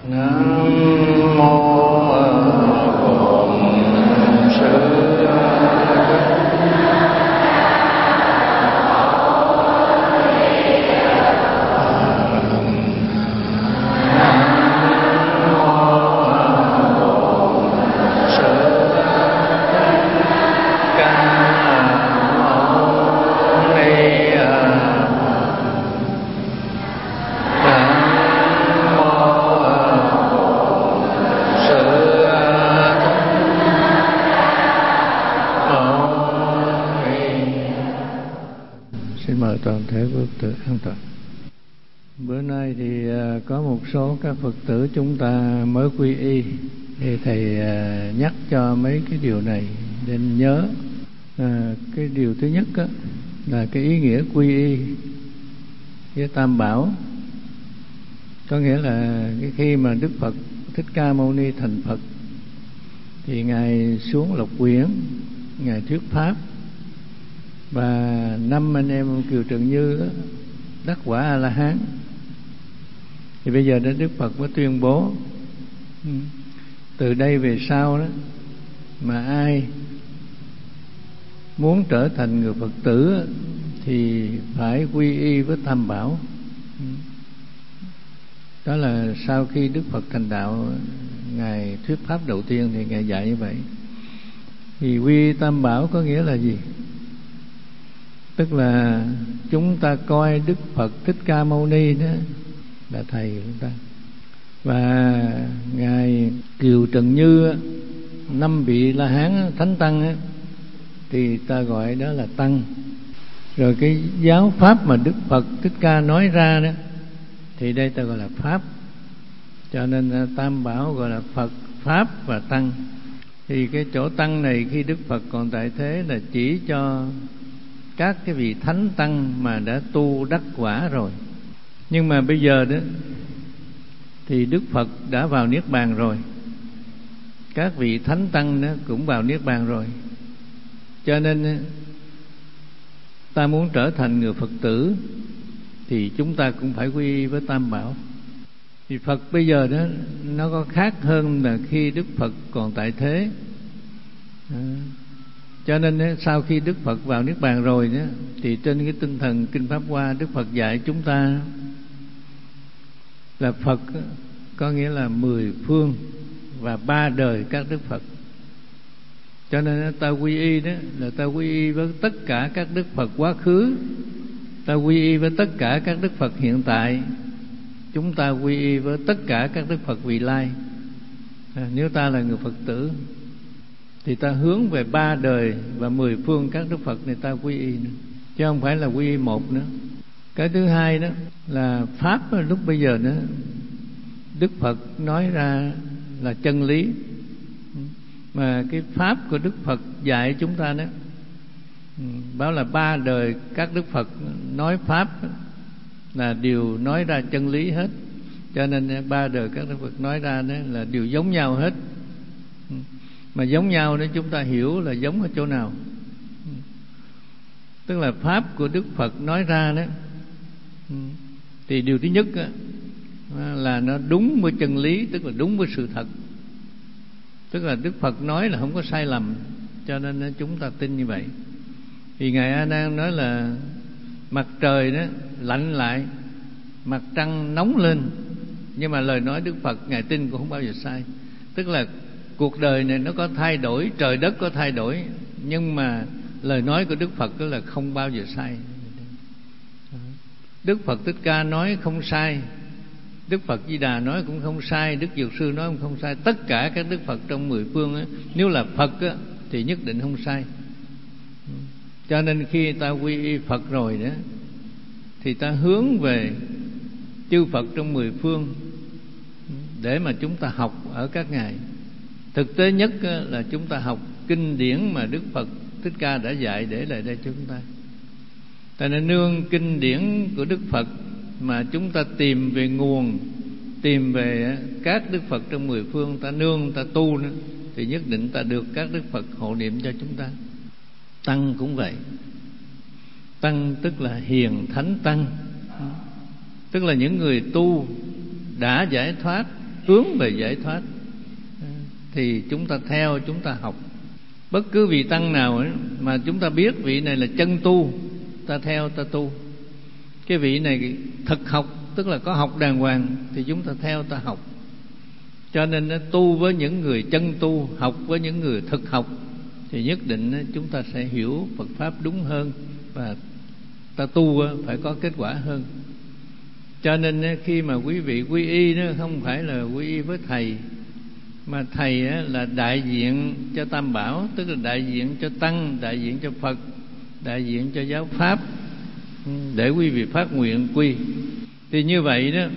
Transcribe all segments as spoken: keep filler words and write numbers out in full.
Nam mô Bổn Sư toàn thể Phật tử an toàn. Bữa nay thì có một số các Phật tử chúng ta mới quy y, thì thầy nhắc cho mấy cái điều này nên nhớ. À, cái điều thứ nhất á, là cái ý nghĩa quy y với Tam Bảo. Có nghĩa là cái khi mà Đức Phật Thích Ca Mâu Ni thành Phật thì Ngài xuống Lộc Quyển, Ngài thuyết pháp, và năm anh em Kiều Trần Như đó, đắc quả A La Hán. Thì bây giờ đến Đức Phật mới tuyên bố từ đây về sau đó, mà ai muốn trở thành người Phật tử thì phải quy y với Tam Bảo. Đó là sau khi Đức Phật thành đạo, Ngài thuyết pháp đầu tiên thì Ngài dạy như vậy. Thì quy y Tam Bảo có nghĩa là gì? Tức là chúng ta coi Đức Phật Thích Ca Mâu Ni đó là thầy của chúng ta, và Ngài Kiều Trần Như, năm vị La Hán Thánh Tăng á, thì ta gọi đó là Tăng. Rồi cái giáo pháp mà Đức Phật Thích Ca nói ra đó thì đây ta gọi là Pháp. Cho nên Tam Bảo gọi là Phật, Pháp và Tăng. Thì cái chỗ Tăng này khi Đức Phật còn tại thế là chỉ cho các cái vị Thánh Tăng mà đã tu đắc quả rồi. Nhưng mà bây giờ đó thì Đức Phật đã vào Niết Bàn rồi, các vị Thánh Tăng đó cũng vào Niết Bàn rồi. Cho nên ta muốn trở thành người Phật tử thì chúng ta cũng phải quy y với Tam Bảo. Thì Phật bây giờ đó nó có khác hơn là khi Đức Phật còn tại thế. à, Cho nên sau khi Đức Phật vào Niết Bàn rồi đó, thì trên cái tinh thần Kinh Pháp Hoa, Đức Phật dạy chúng ta là Phật có nghĩa là mười phương và ba đời các Đức Phật. Cho nên ta quy y đó là ta quy y với tất cả các Đức Phật quá khứ, ta quy y với tất cả các Đức Phật hiện tại, chúng ta quy y với tất cả các Đức Phật vị lai. à, Nếu ta là người Phật tử thì ta hướng về ba đời và mười phương các Đức Phật này ta quy y nữa, chứ không phải là quy y một nữa. Cái thứ hai đó là Pháp. Lúc bây giờ đó Đức Phật nói ra là chân lý, mà cái Pháp của Đức Phật dạy chúng ta đó báo là ba đời các Đức Phật nói Pháp là đều nói ra chân lý hết. Cho nên ba đời các Đức Phật nói ra đó là đều giống nhau hết. Mà giống nhau đó chúng ta hiểu là giống ở chỗ nào? Tức là Pháp của Đức Phật nói ra đó thì điều thứ nhất đó, là nó đúng với chân lý, tức là đúng với sự thật. Tức là Đức Phật nói là không có sai lầm, cho nên chúng ta tin như vậy. Thì Ngài A Nan nói là mặt trời đó lạnh lại, mặt trăng nóng lên, nhưng mà lời nói Đức Phật Ngài tin cũng không bao giờ sai. Tức là cuộc đời này nó có thay đổi, trời đất có thay đổi, nhưng mà lời nói của Đức Phật đó là không bao giờ sai. Đức Phật Thích Ca nói không sai, Đức Phật Di Đà nói cũng không sai, Đức Dược Sư nói cũng không sai. Tất cả các Đức Phật trong mười phương á, nếu là Phật á, thì nhất định không sai. Cho nên khi ta quy y Phật rồi đó thì ta hướng về chư Phật trong mười phương để mà chúng ta học ở các ngài. Thực tế nhất là chúng ta học kinh điển mà Đức Phật Thích Ca đã dạy để lại đây cho chúng ta. Ta nên nương kinh điển của Đức Phật mà chúng ta tìm về nguồn, tìm về các Đức Phật trong mười phương, ta nương, ta tu nữa, thì nhất định ta được các Đức Phật hộ niệm cho chúng ta. Tăng cũng vậy. Tăng tức là hiền thánh tăng, tức là những người tu đã giải thoát, hướng về giải thoát thì chúng ta theo, chúng ta học. Bất cứ vị tăng nào ấy, mà chúng ta biết vị này là chân tu, ta theo, ta tu. Cái vị này thực học, tức là có học đàng hoàng, thì chúng ta theo, ta học. Cho nên tu với những người chân tu, học với những người thực học, thì nhất định chúng ta sẽ hiểu Phật Pháp đúng hơn, và ta tu phải có kết quả hơn. Cho nên khi mà quý vị quy y đó, không phải là quy y với thầy, mà thầy là đại diện cho Tam Bảo, tức là đại diện cho Tăng, đại diện cho Phật, đại diện cho giáo Pháp, để quý vị phát nguyện quy. Thì như vậy đó,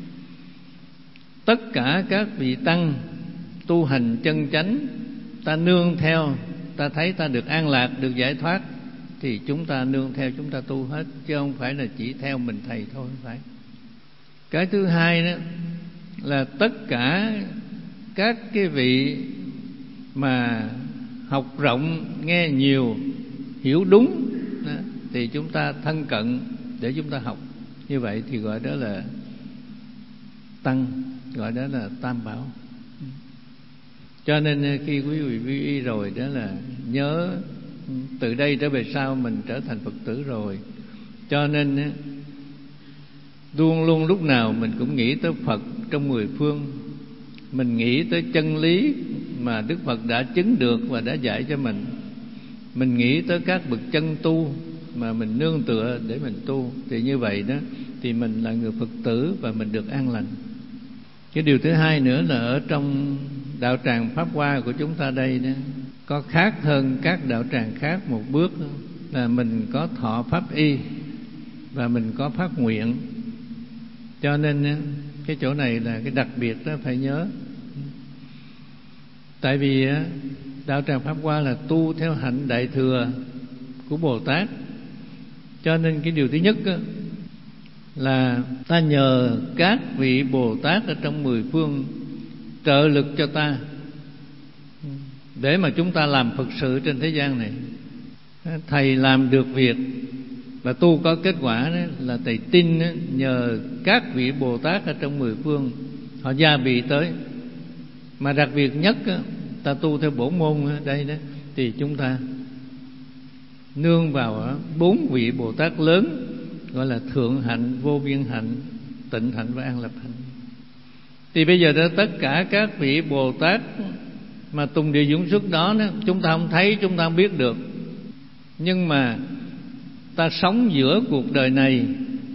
tất cả các vị Tăng tu hành chân chánh, ta nương theo, ta thấy ta được an lạc, được giải thoát, thì chúng ta nương theo, chúng ta tu hết, chứ không phải là chỉ theo mình thầy thôi, không phải. Cái thứ hai đó là tất cả các cái vị mà học rộng, nghe nhiều, hiểu đúng đó, thì chúng ta thân cận để chúng ta học. Như vậy thì gọi đó là Tăng, gọi đó là Tam Bảo. Cho nên khi quý vị quy y rồi đó là nhớ từ đây trở về sau mình trở thành Phật tử rồi. Cho nên luôn luôn lúc nào mình cũng nghĩ tới Phật trong mười phương. Mình nghĩ tới chân lý mà Đức Phật đã chứng được và đã dạy cho mình. Mình nghĩ tới các bậc chân tu mà mình nương tựa để mình tu. Thì như vậy đó thì mình là người Phật tử và mình được an lành. Cái điều thứ hai nữa là ở trong đạo tràng Pháp Hoa của chúng ta đây đó, có khác hơn các đạo tràng khác một bước đó, là mình có thọ Pháp y và mình có phát nguyện. Cho nên cái chỗ này là cái đặc biệt đó phải nhớ. Tại vì đạo tràng Pháp Hoa là tu theo hạnh Đại Thừa của Bồ Tát. Cho nên cái điều thứ nhất đó, là ta nhờ các vị Bồ Tát ở trong mười phương trợ lực cho ta, để mà chúng ta làm Phật sự trên thế gian này. Thầy làm được việc và tu có kết quả đó, là thầy tin đó, nhờ các vị Bồ Tát ở trong mười phương họ gia bị tới. Mà đặc biệt nhất đó, ta tu theo bổn môn ở đây đó, thì chúng ta nương vào bốn vị Bồ Tát lớn, gọi là thượng hạnh, vô biên hạnh, tịnh hạnh và an lập hạnh. Thì bây giờ đó, tất cả các vị Bồ Tát mà tùng địa dũng xuất đó, đó chúng ta không thấy, chúng ta không biết được. Nhưng mà ta sống giữa cuộc đời này,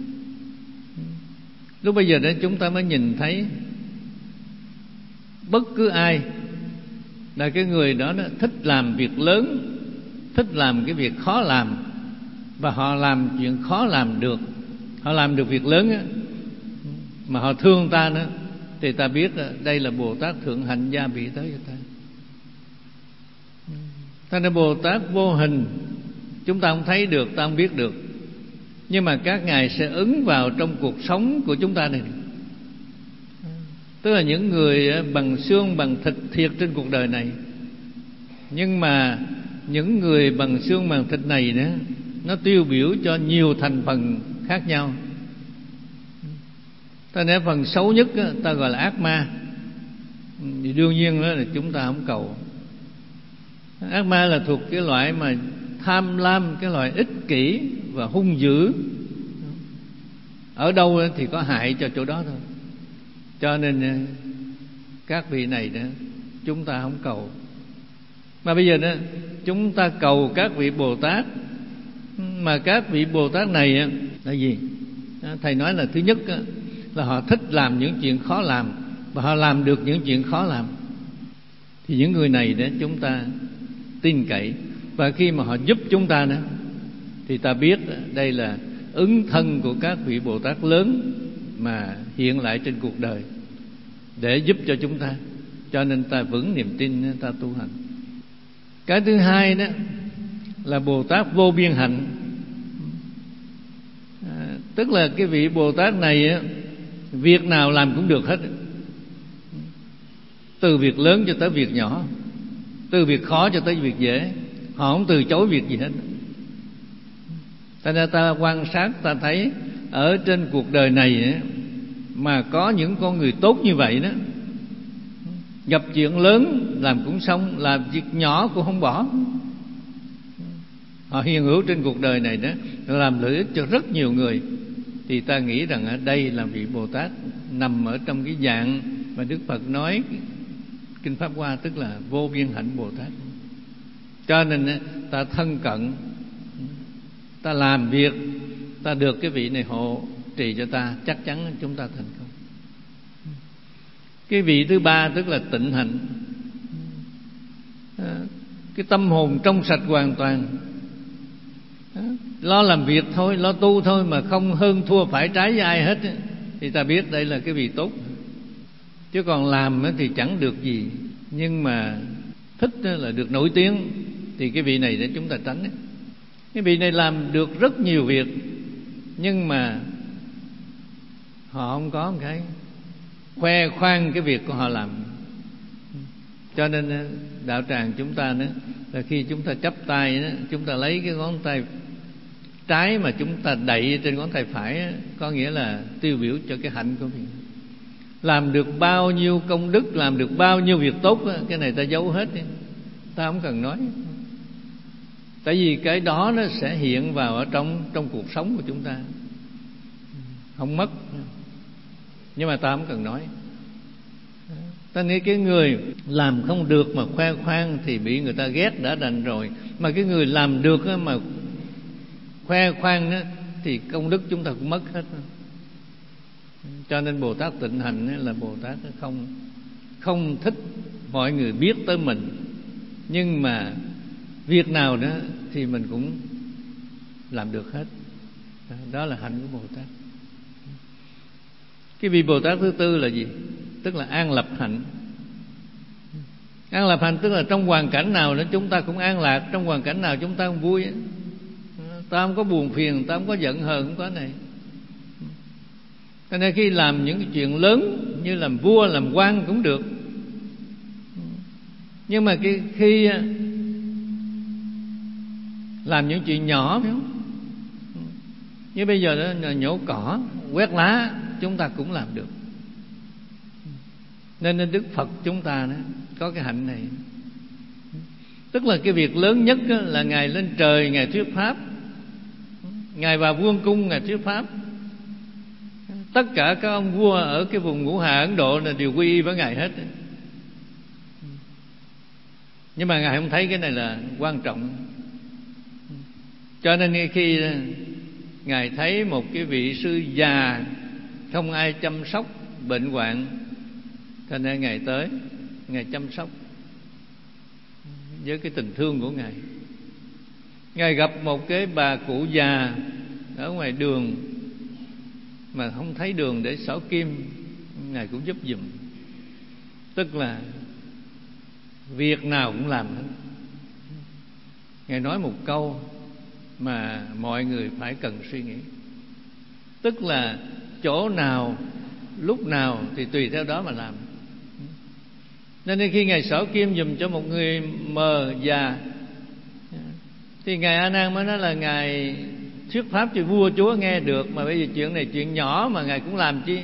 lúc bây giờ đó chúng ta mới nhìn thấy bất cứ ai là cái người đó, đó thích làm việc lớn, thích làm cái việc khó làm, và họ làm chuyện khó làm được, họ làm được việc lớn á, mà họ thương ta nữa, thì ta biết đây là Bồ Tát thượng hạnh gia bị tới cho ta. Thành ra Bồ Tát vô hình, chúng ta không thấy được, ta không biết được, nhưng mà các ngài sẽ ứng vào trong cuộc sống của chúng ta này. Tức là những người bằng xương bằng thịt thiệt trên cuộc đời này, nhưng mà những người bằng xương bằng thịt này nữa, nó tiêu biểu cho nhiều thành phần khác nhau. Ta nói phần xấu nhất đó, ta gọi là ác ma, thì đương nhiên đó là chúng ta không cầu. Ác ma là thuộc cái loại mà tham lam, cái loại ích kỷ và hung dữ. Ở đâu thì có hại cho chỗ đó thôi. Cho nên các vị này đó chúng ta không cầu. Mà bây giờ đó chúng ta cầu các vị Bồ Tát. Mà các vị Bồ Tát này là gì? Thầy nói là thứ nhất là họ thích làm những chuyện khó làm, và họ làm được những chuyện khó làm. Thì những người này đó chúng ta tin cậy. Và khi mà họ giúp chúng ta nữa, thì ta biết đây là ứng thân của các vị Bồ Tát lớn mà hiện lại trên cuộc đời để giúp cho chúng ta. Cho nên ta vững niềm tin, ta tu hành. Cái thứ hai đó là Bồ Tát vô biên hạnh. à, Tức là cái vị Bồ Tát này á, việc nào làm cũng được hết, từ việc lớn cho tới việc nhỏ, từ việc khó cho tới việc dễ. Họ không từ chối việc gì hết. Thành ra ta quan sát, ta thấy ở trên cuộc đời này á, mà có những con người tốt như vậy đó, gặp chuyện lớn làm cũng xong, làm việc nhỏ cũng không bỏ. Họ hiện hữu trên cuộc đời này đó, làm lợi ích cho rất nhiều người. Thì ta nghĩ rằng ở đây là vị Bồ Tát nằm ở trong cái dạng mà Đức Phật nói Kinh Pháp Hoa, tức là vô biên hạnh Bồ Tát. Cho nên ta thân cận, ta làm việc, ta được cái vị này hộ trì cho ta, chắc chắn chúng ta thành công. Cái vị thứ ba tức là tịnh hạnh, cái tâm hồn trong sạch hoàn toàn, lo làm việc thôi, lo tu thôi mà không hơn thua phải trái với ai hết, thì ta biết đây là cái vị tốt. Chứ còn làm thì chẳng được gì, nhưng mà thích là được nổi tiếng, thì cái vị này để chúng ta tránh. Cái vị này làm được rất nhiều việc, nhưng mà họ không có một cái khoe khoang cái việc của họ làm. Cho nên đạo tràng chúng ta nữa là khi chúng ta chắp tay đó, chúng ta lấy cái ngón tay trái mà chúng ta đậy trên ngón tay phải, có nghĩa là tiêu biểu cho cái hạnh của mình. Làm được bao nhiêu công đức, làm được bao nhiêu việc tốt, cái này ta giấu hết đi, ta không cần nói. Tại vì cái đó nó sẽ hiện vào ở trong trong cuộc sống của chúng ta, không mất. Nhưng mà ta không cần nói. Ta nghĩ cái người làm không được mà khoe khoang thì bị người ta ghét đã đành rồi. Mà cái người làm được mà khoe khoang đó, thì công đức chúng ta cũng mất hết. Cho nên Bồ Tát tịnh hạnh là Bồ Tát không không thích mọi người biết tới mình, nhưng mà việc nào đó thì mình cũng làm được hết. Đó là hạnh của Bồ Tát. Cái vị Bồ Tát thứ tư là gì? Tức là an lập hạnh. An lập hạnh tức là trong hoàn cảnh nào đó chúng ta cũng an lạc, trong hoàn cảnh nào chúng ta cũng vui. Ta không có buồn phiền, ta không có giận hờn, không có này. Cho nên khi làm những cái chuyện lớn như làm vua, làm quan cũng được. Nhưng mà cái khi làm những chuyện nhỏ, phải không? Như bây giờ đó là nhổ cỏ, quét lá, chúng ta cũng làm được. Nên Đức Phật chúng ta đó có cái hạnh này. Tức là cái việc lớn nhất là Ngài lên trời, Ngài thuyết pháp, Ngài vào vương cung, Ngài thuyết pháp. Tất cả các ông vua ở cái vùng Ngũ Hà Ấn Độ là đều quy y với Ngài hết. Nhưng mà Ngài không thấy cái này là quan trọng. Cho nên khi Ngài thấy một cái vị sư già không ai chăm sóc, bệnh hoạn, cho nên Ngài tới, Ngài chăm sóc với cái tình thương của Ngài. Ngài gặp một cái bà cụ già ở ngoài đường mà không thấy đường để xỏ kim, Ngài cũng giúp giùm. Tức là việc nào cũng làm hết. Ngài nói một câu mà mọi người phải cần suy nghĩ. Tức là chỗ nào, lúc nào thì tùy theo đó mà làm. Nên khi Ngài xỏ kim giùm cho một người mờ già, thì Ngài A Nan mới nói là Ngài thuyết pháp cho vua chúa nghe được, mà bây giờ chuyện này chuyện nhỏ mà Ngài cũng làm chi.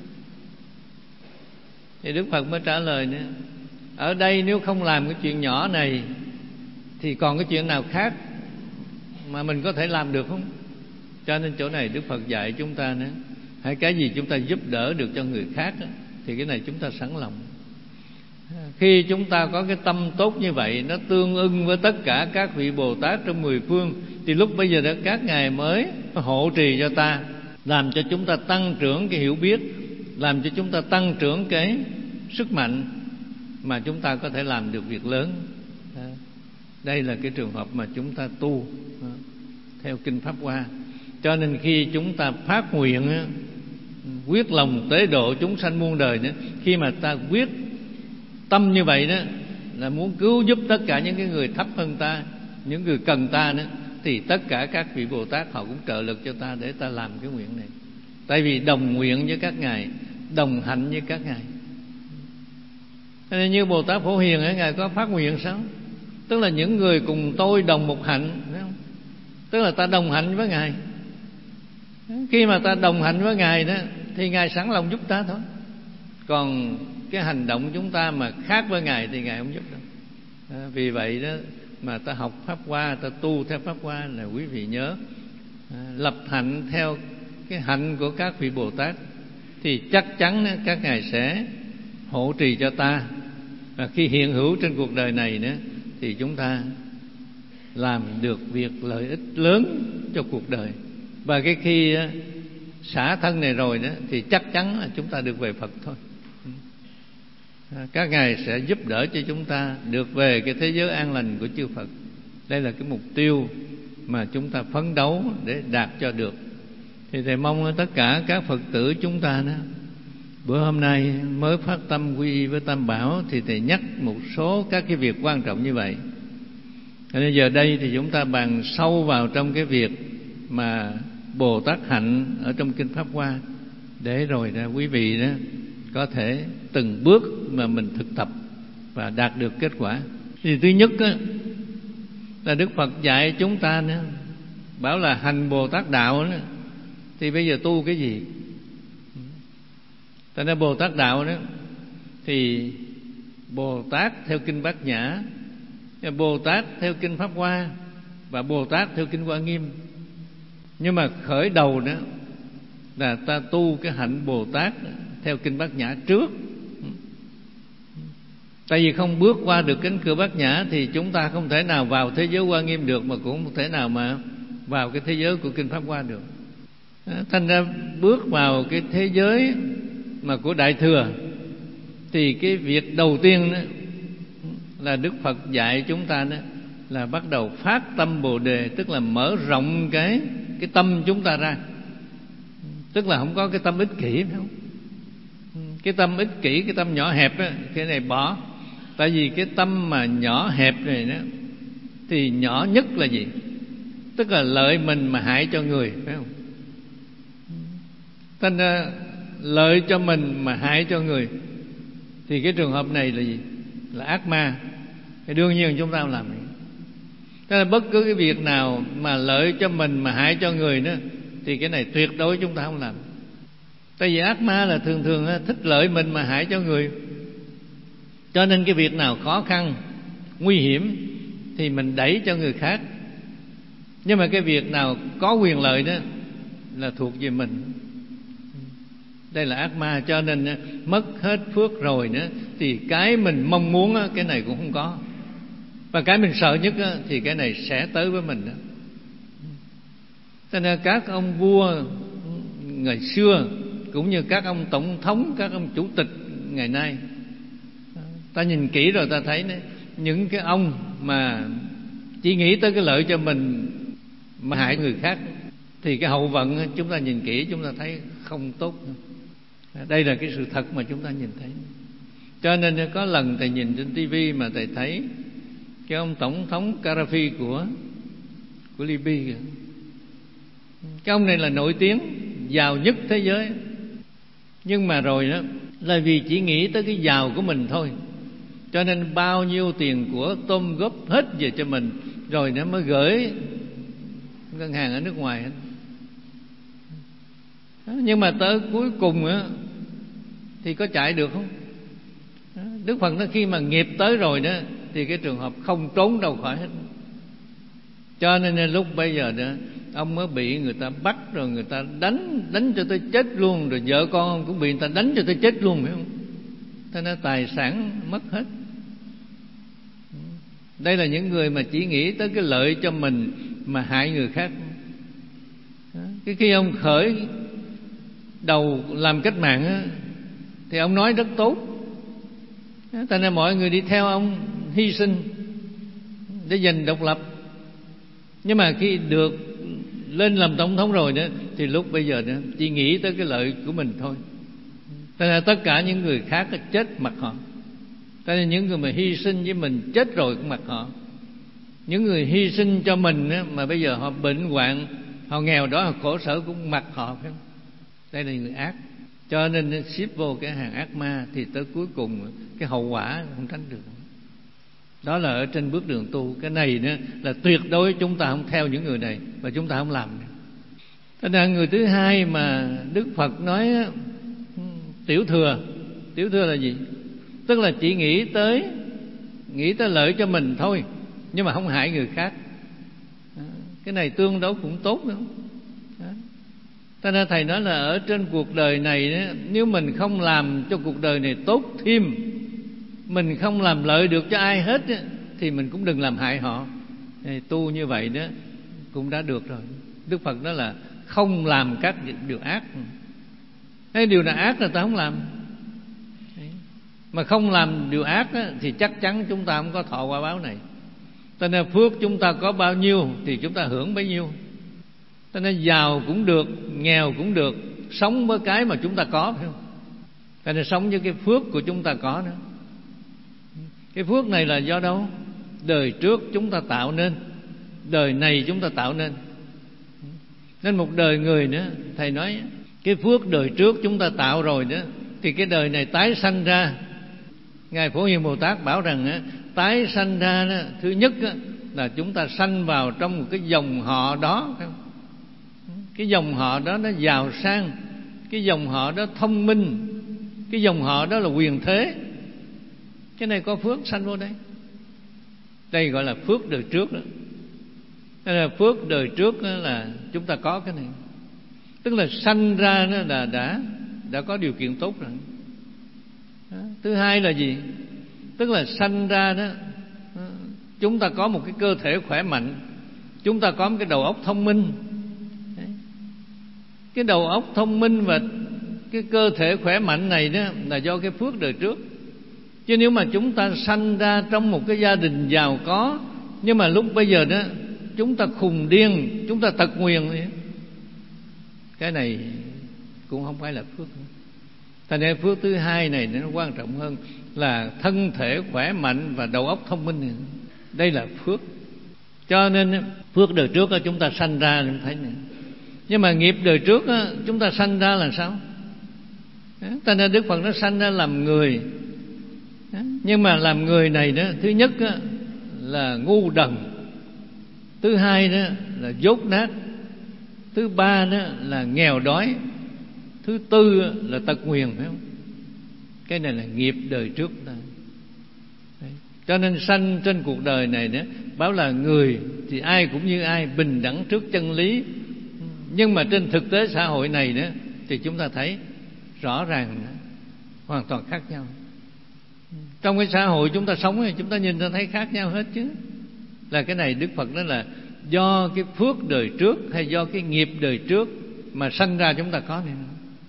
Thì Đức Phật mới trả lời nữa, ở đây nếu không làm cái chuyện nhỏ này thì còn cái chuyện nào khác mà mình có thể làm được không? Cho nên chỗ này Đức Phật dạy chúng ta nữa, hay cái gì chúng ta giúp đỡ được cho người khác đó, thì cái này chúng ta sẵn lòng. Khi chúng ta có cái tâm tốt như vậy, nó tương ưng với tất cả các vị Bồ Tát trong mười phương, thì lúc bây giờ đó các ngài mới hộ trì cho ta, làm cho chúng ta tăng trưởng cái hiểu biết, làm cho chúng ta tăng trưởng cái sức mạnh mà chúng ta có thể làm được việc lớn. Đây là cái trường hợp mà chúng ta tu theo Kinh Pháp Hoa. Cho nên khi chúng ta phát nguyện quyết lòng tế độ chúng sanh muôn đời đó, khi mà ta quyết tâm như vậy đó là muốn cứu giúp tất cả những cái người thấp hơn ta, những người cần ta đó, thì tất cả các vị Bồ Tát họ cũng trợ lực cho ta để ta làm cái nguyện này. Tại vì đồng nguyện với các ngài, đồng hạnh với các ngài. Nên như Bồ Tát Phổ Hiền ấy, ngài có phát nguyện sao? Tức là những người cùng tôi đồng một hạnh, phải không? Tức là ta đồng hạnh với ngài. Khi mà ta đồng hạnh với ngài đó thì ngài sẵn lòng giúp ta thôi. Còn cái hành động chúng ta mà khác với Ngài thì Ngài không giúp đâu. À, vì vậy đó mà ta học Pháp Hoa, ta tu theo Pháp Hoa là quý vị nhớ, à, lập hạnh theo cái hạnh của các vị Bồ Tát thì chắc chắn đó, các Ngài sẽ hộ trì cho ta. Và khi hiện hữu trên cuộc đời này nữa thì chúng ta làm được việc lợi ích lớn cho cuộc đời. Và cái khi đó, xả thân này rồi đó thì chắc chắn là chúng ta được về Phật thôi. Các Ngài sẽ giúp đỡ cho chúng ta được về cái thế giới an lành của chư Phật. Đây là cái mục tiêu mà chúng ta phấn đấu để đạt cho được. Thì Thầy mong tất cả các Phật tử chúng ta đó, bữa hôm nay mới phát tâm quy y với Tam Bảo thì Thầy nhắc một số các cái việc quan trọng như vậy. Bây giờ đây thì chúng ta bàn sâu vào trong cái việc mà Bồ Tát hạnh ở trong Kinh Pháp Hoa, để rồi đó quý vị đó có thể từng bước mà mình thực tập và đạt được kết quả. Thì thứ nhất đó, là Đức Phật dạy chúng ta nữa, bảo là hành Bồ Tát đạo đó, thì bây giờ tu cái gì? Tại nên Bồ Tát đạo đó thì Bồ Tát theo Kinh Bát Nhã, Bồ Tát theo Kinh Pháp Hoa và Bồ Tát theo Kinh Hoa Nghiêm. Nhưng mà khởi đầu đó là ta tu cái hạnh Bồ Tát theo Kinh Bát Nhã trước. Tại vì không bước qua được cánh cửa Bát Nhã thì chúng ta không thể nào vào thế giới Hoa Nghiêm được, mà cũng không thể nào mà vào cái thế giới của Kinh Pháp Hoa được. Thành ra bước vào cái thế giới mà của Đại Thừa thì cái việc đầu tiên đó là Đức Phật dạy chúng ta đó là bắt đầu phát tâm Bồ Đề, tức là mở rộng cái cái tâm chúng ta ra. Tức là không có cái tâm ích kỷ, phải không? Cái tâm ích kỷ, cái tâm nhỏ hẹp á, cái này bỏ. Tại vì cái tâm mà nhỏ hẹp này đó thì nhỏ nhất là gì? Tức là lợi mình mà hại cho người, phải không? Thành ra lợi cho mình mà hại cho người thì cái trường hợp này là gì? Là ác ma. Thì đương nhiên chúng ta không làm vậy. Tức là bất cứ cái việc nào mà lợi cho mình mà hại cho người đó thì cái này tuyệt đối chúng ta không làm. Tại vì ác ma là thường thường thích lợi mình mà hại cho người. Cho nên cái việc nào khó khăn, nguy hiểm thì mình đẩy cho người khác. Nhưng mà cái việc nào có quyền lợi đó là thuộc về mình. Đây là ác ma. Cho nên mất hết phước rồi nữa thì cái mình mong muốn cái này cũng không có. Và cái mình sợ nhất thì cái này sẽ tới với mình đó. Cho nên các ông vua ngày xưa cũng như các ông tổng thống, các ông chủ tịch ngày nay, ta nhìn kỹ rồi ta thấy đấy, những cái ông mà chỉ nghĩ tới cái lợi cho mình mà hại người khác thì cái hậu vận chúng ta nhìn kỹ chúng ta thấy không tốt. Đây là cái sự thật mà chúng ta nhìn thấy. Cho nên có lần thầy nhìn trên tivi mà thầy thấy cái ông tổng thống Gaddafi của của Libya. Cái ông này là nổi tiếng, giàu nhất thế giới. Nhưng mà rồi đó là vì chỉ nghĩ tới cái giàu của mình thôi, cho nên bao nhiêu tiền của tôm góp hết về cho mình, rồi nó mới gửi ngân hàng ở nước ngoài hết. Nhưng mà tới cuối cùng á thì có chạy được không? Đức Phật nói khi mà nghiệp tới rồi đó thì cái trường hợp không trốn đâu khỏi hết. Cho nên lúc bây giờ đó ông mới bị người ta bắt, rồi người ta đánh đánh cho tới chết luôn, rồi vợ con ông cũng bị người ta đánh cho tới chết luôn, phải không? Thế nên tài sản mất hết. Đây là những người mà chỉ nghĩ tới cái lợi cho mình mà hại người khác. Cái khi ông khởi đầu làm cách mạng á, thì ông nói rất tốt. Thành ra mọi người đi theo ông hy sinh để giành độc lập. Nhưng mà khi được lên làm tổng thống rồi đó thì lúc bây giờ đó chỉ nghĩ tới cái lợi của mình thôi. Thành ra tất cả những người khác chết mặt họ. Tại vì những người mà hy sinh với mình chết rồi cũng mặc họ. Những người hy sinh cho mình á, mà bây giờ họ bệnh hoạn, họ nghèo đó, họ khổ sở cũng mặc họ, phải không? Đây là người ác. Cho nên ship vô cái hàng ác ma thì tới cuối cùng cái hậu quả không tránh được. Đó là ở trên bước đường tu. Cái này nữa là tuyệt đối chúng ta không theo những người này và chúng ta không làm. Thế nên người thứ hai mà Đức Phật nói tiểu thừa, Tiểu thừa là gì? Tức là chỉ nghĩ tới nghĩ tới lợi cho mình thôi, nhưng mà không hại người khác. Cái này tương đối cũng tốt nữa. Cho nên thầy nói là ở trên cuộc đời này đó, nếu mình không làm cho cuộc đời này tốt thêm, mình không làm lợi được cho ai hết, thì mình cũng đừng làm hại họ. Tu như vậy đó cũng đã được rồi. Đức Phật nói là không làm các điều ác. Cái điều nào ác là ta không làm. Mà không làm điều ác á, thì chắc chắn chúng ta không có thọ quả báo này. Cho nên phước chúng ta có bao nhiêu thì chúng ta hưởng bấy nhiêu. Cho nên giàu cũng được, nghèo cũng được, sống với cái mà chúng ta có, phải không? Cho nên sống với cái phước của chúng ta có nữa. Cái phước này là do đâu? Đời trước chúng ta tạo nên, đời này chúng ta tạo nên. Nên một đời người nữa, thầy nói cái phước đời trước chúng ta tạo rồi đó, thì cái đời này tái sanh ra. Ngài Phổ Hiền Bồ Tát bảo rằng á, tái sanh ra đó, thứ nhất á, là chúng ta sanh vào trong một cái dòng họ đó. Cái dòng họ đó nó giàu sang, cái dòng họ đó thông minh, cái dòng họ đó là quyền thế. Cái này có phước sanh vô đây. Đây gọi là phước đời trước đó. Đây là phước đời trước đó là chúng ta có cái này. Tức là sanh ra đó là đã đã có điều kiện tốt rồi. Đó. Thứ hai là gì? Tức là sanh ra đó, chúng ta có một cái cơ thể khỏe mạnh, chúng ta có một cái đầu óc thông minh. Đấy. Cái đầu óc thông minh và cái cơ thể khỏe mạnh này đó là do cái phước đời trước. Chứ nếu mà chúng ta sanh ra trong một cái gia đình giàu có, nhưng mà lúc bây giờ đó chúng ta khùng điên, chúng ta tật nguyền, cái này cũng không phải là phước. Thành ra phước thứ hai này nó quan trọng hơn là thân thể khỏe mạnh và đầu óc thông minh này. Đây là phước. Cho nên phước đời trước chúng ta sanh ra chúng thấy này. Nhưng mà nghiệp đời trước chúng ta sanh ra là sao? Cho nên Đức Phật nó sanh ra làm người. Nhưng mà làm người này đó, thứ nhất là ngu đần, thứ hai đó là dốt nát, thứ ba đó là nghèo đói, thứ tư là tật nguyền, phải không? Cái này là nghiệp đời trước ta. Đấy. Cho nên sanh trên cuộc đời này đó, báo là người thì ai cũng như ai, bình đẳng trước chân lý. Nhưng mà trên thực tế xã hội này đó, thì chúng ta thấy rõ ràng đó, hoàn toàn khác nhau. Trong cái xã hội chúng ta sống thì chúng ta nhìn ra thấy khác nhau hết chứ. Là cái này Đức Phật nói là do cái phước đời trước hay do cái nghiệp đời trước mà sanh ra chúng ta có này.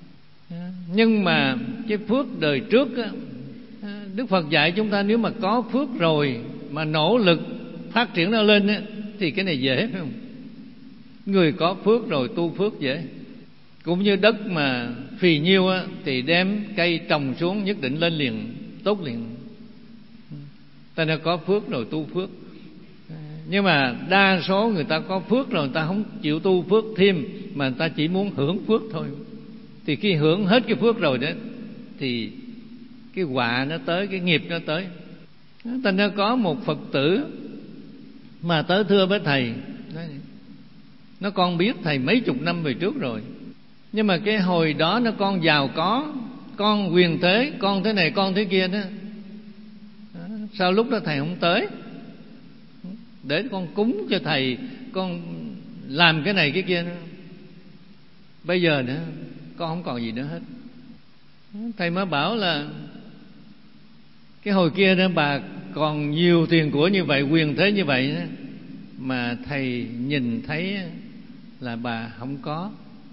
Nhưng mà cái phước đời trước á, Đức Phật dạy chúng ta nếu mà có phước rồi mà nỗ lực phát triển nó lên á, thì cái này dễ, phải không? Người có phước rồi tu phước dễ. Cũng như đất mà phì nhiêu á, thì đem cây trồng xuống nhất định lên liền, tốt liền. Ta đã có phước rồi tu phước. Nhưng mà đa số người ta có phước rồi, người ta không chịu tu phước thêm, mà người ta chỉ muốn hưởng phước thôi. Thì khi hưởng hết cái phước rồi đó, thì cái họa nó tới, cái nghiệp nó tới. Thành ra có một Phật tử mà tới thưa với thầy, nó con biết thầy mấy chục năm về trước rồi, nhưng mà cái hồi đó nó con giàu có, con quyền thế, con thế này con thế kia đó. Sao lúc đó thầy không tới để con cúng cho thầy, con làm cái này cái kia nữa. Bây giờ nữa con không còn gì nữa hết. Thầy mới bảo là cái hồi kia đó bà còn nhiều tiền của như vậy, quyền thế như vậy đó, mà thầy nhìn thấy là bà không có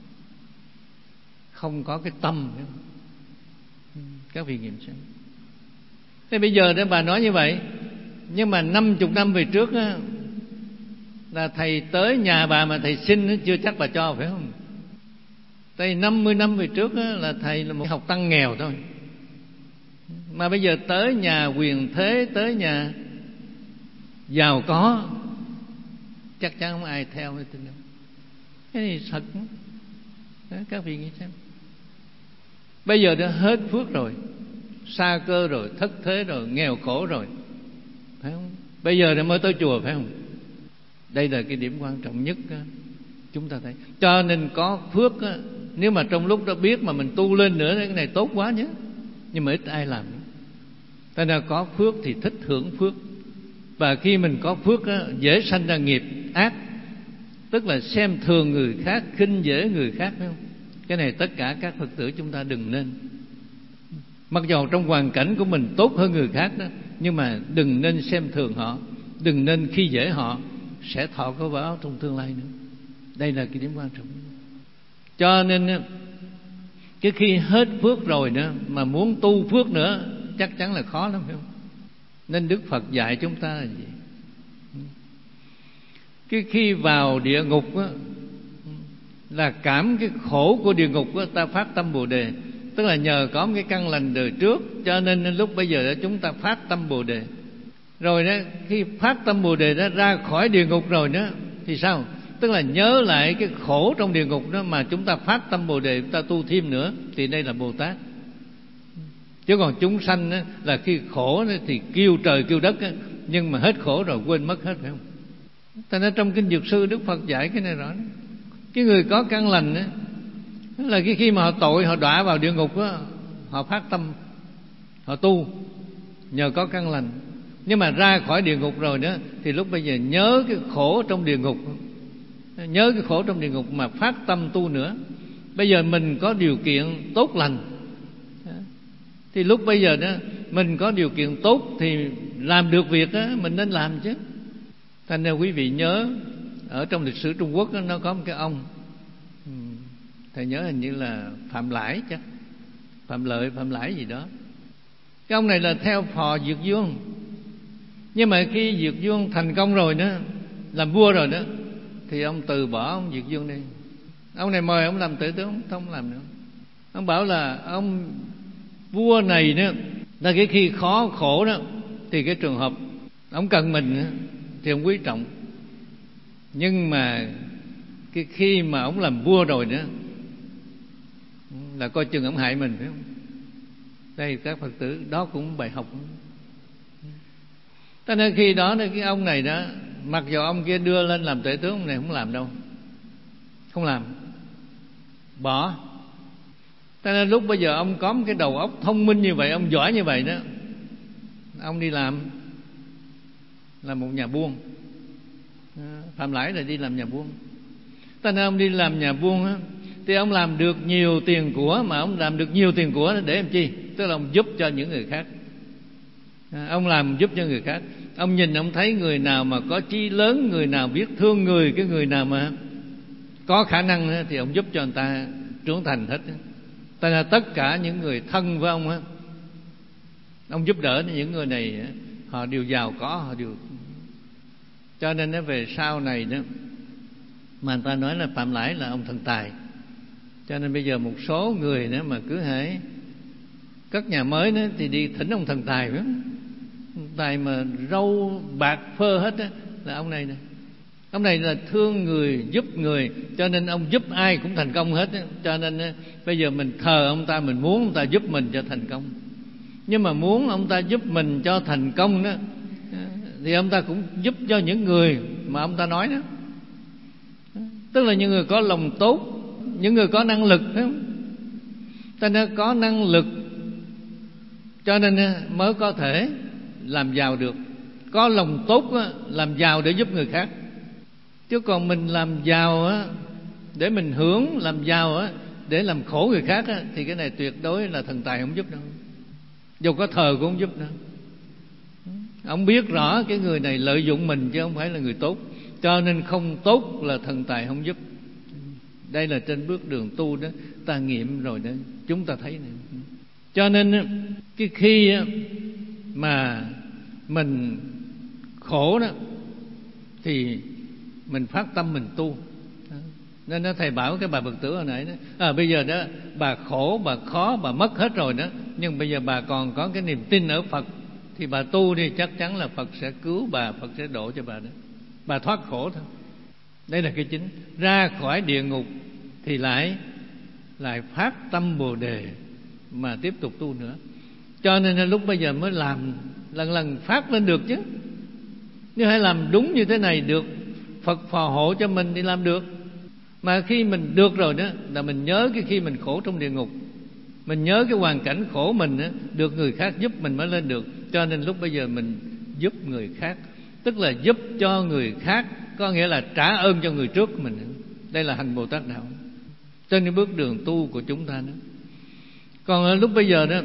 Không có cái tâm. Các vị nghiệm xem. Thế bây giờ đó bà nói như vậy, nhưng mà năm chục năm về trước á, là thầy tới nhà bà mà thầy xin chưa chắc bà cho, phải không? Tại năm mươi năm về trước á, là thầy là một học tăng nghèo thôi, mà bây giờ tới nhà quyền thế, tới nhà giàu có, chắc chắn không ai theo hay tin đâu. Cái này thật đó, các vị nghĩ xem. Bây giờ đã hết phước rồi, sa cơ rồi, thất thế rồi, nghèo khổ rồi, phải không? Bây giờ đã mới tới chùa, phải không? Đây là cái điểm quan trọng nhất đó, chúng ta thấy. Cho nên có phước đó, nếu mà trong lúc đó biết mà mình tu lên nữa, cái này tốt quá nhé. nhưng mà ít ai làm. Thế nên có phước thì thích hưởng phước. Và khi mình có phước á, dễ sanh ra nghiệp ác, tức là xem thường người khác, khinh dễ người khác, phải không? Cái này tất cả các Phật tử chúng ta đừng nên. Mặc dù trong hoàn cảnh của mình tốt hơn người khác đó, nhưng mà đừng nên xem thường họ, đừng nên khi dễ họ, sẽ thọ có báo trong tương lai nữa. Đây là cái điểm quan trọng. Cho nên cái khi hết phước rồi nữa mà muốn tu phước nữa chắc chắn là khó lắm, phải không? Nên Đức Phật dạy chúng ta là gì? Cái khi vào địa ngục á, là cảm cái khổ của địa ngục á, ta phát tâm Bồ Đề. Tức là nhờ có cái căn lành đời trước, cho nên lúc bây giờ đó chúng ta phát tâm Bồ Đề. Rồi đó, khi phát tâm Bồ Đề đó ra khỏi địa ngục rồi đó thì sao? Tức là nhớ lại cái khổ trong địa ngục đó mà chúng ta phát tâm Bồ Đề, chúng ta tu thêm nữa, thì đây là Bồ Tát. Chứ còn chúng sanh đó, là khi khổ đó, thì kêu trời kêu đất đó, nhưng mà hết khổ rồi quên mất hết, phải không? Thành ra trong Kinh Dược Sư Đức Phật dạy cái này rõ. Cái người có căn lành đó, là cái khi mà họ tội, họ đọa vào địa ngục đó, họ phát tâm, họ tu nhờ có căn lành. Nhưng mà ra khỏi địa ngục rồi đó thì lúc bây giờ nhớ cái khổ trong địa ngục, nhớ cái khổ trong địa ngục mà phát tâm tu nữa. Bây giờ mình có điều kiện tốt lành, thì lúc bây giờ đó mình có điều kiện tốt thì làm được việc đó mình nên làm chứ. Thành ra quý vị nhớ ở trong lịch sử Trung Quốc đó, nó có một cái ông, thầy nhớ hình như là Phạm Lãi chắc, Phạm Lợi, Phạm Lãi gì đó. Cái ông này là theo phò Diệt Dương, nhưng mà khi Diệt Dương thành công rồi đó, làm vua rồi đó, thì ông từ bỏ ông Diệt Dương đi. Ông này mời ông làm tể tướng, không làm nữa. Ông bảo là ông vua này đó, là cái khi khó khổ đó, thì cái trường hợp ông cần mình thì ông quý trọng. Nhưng mà cái khi mà ông làm vua rồi đó là coi chừng ông hại mình, phải không? Đây các Phật tử, đó cũng bài học. Cho nên khi đó cái ông này đó, mặc dù ông kia đưa lên làm tể tướng, ông này không làm đâu, không làm, bỏ. Cho nên lúc bây giờ ông có một cái đầu óc thông minh như vậy, ông giỏi như vậy đó, ông đi làm là một nhà buôn. Phạm Lãi là đi làm nhà buôn. Cho nên ông đi làm nhà buôn á, thì ông làm được nhiều tiền của, mà ông làm được nhiều tiền của để làm chi? Tức là ông giúp cho những người khác. Ông làm giúp cho người khác. Ông nhìn ông thấy người nào mà có chí lớn, người nào biết thương người, cái người nào mà có khả năng thì ông giúp cho người ta trưởng thành hết. Tại là tất cả những người thân với ông á, ông giúp đỡ những người này, họ đều giàu có, họ đều. Cho nên nó về sau này đó mà người ta nói là Phạm Lãi là ông thần tài. Cho nên bây giờ một số người đó mà cứ hễ cất nhà mới đó thì đi thỉnh ông thần tài, phải không? Tài mà râu bạc phơ hết đó, là ông này nè. Ông này là thương người, giúp người, cho nên ông giúp ai cũng thành công hết đó. Cho nên đó, bây giờ mình thờ ông ta, mình muốn ông ta giúp mình cho thành công. Nhưng mà muốn ông ta giúp mình cho thành công đó, thì ông ta cũng giúp cho những người mà ông ta nói đó. Tức là những người có lòng tốt, những người có năng lực đó. Ta nên có năng lực, cho nên mới có thể làm giàu được. Có lòng tốt đó, làm giàu để giúp người khác. Chứ còn mình làm giàu á, để mình hưởng, làm giàu á, để làm khổ người khác á, thì cái này tuyệt đối là thần tài không giúp đâu. Dù có thờ cũng không giúp đâu. Ông biết rõ cái người này lợi dụng mình chứ không phải là người tốt, cho nên không tốt là thần tài không giúp. Đây là trên bước đường tu đó, ta nghiệm rồi đó, chúng ta thấy này. Cho nên cái khi mà mình khổ đó thì mình phát tâm mình tu. Nên nó thầy bảo cái bà Phật tử hồi nãy đó, à, bây giờ đó bà khổ, bà khó, bà mất hết rồi đó, nhưng bây giờ bà còn có cái niềm tin ở Phật, thì bà tu đi, chắc chắn là Phật sẽ cứu bà, Phật sẽ độ cho bà đó, bà thoát khổ thôi. Đây là cái chính. Ra khỏi địa ngục thì lại lại phát tâm Bồ Đề mà tiếp tục tu nữa. Cho nên là lúc bây giờ mới làm lần lần phát lên được chứ. Nếu hãy làm đúng như thế này được, Phật phò hộ cho mình thì làm được. Mà khi mình được rồi đó là mình nhớ cái khi mình khổ trong địa ngục, Mình nhớ cái hoàn cảnh khổ mình á, được người khác giúp mình mới lên được. Cho nên lúc bây giờ mình giúp người khác, tức là giúp cho người khác, có nghĩa là trả ơn cho người trước mình. Đây là hành Bồ Tát đạo trên cái bước đường tu của chúng ta đó. Còn lúc bây giờ đó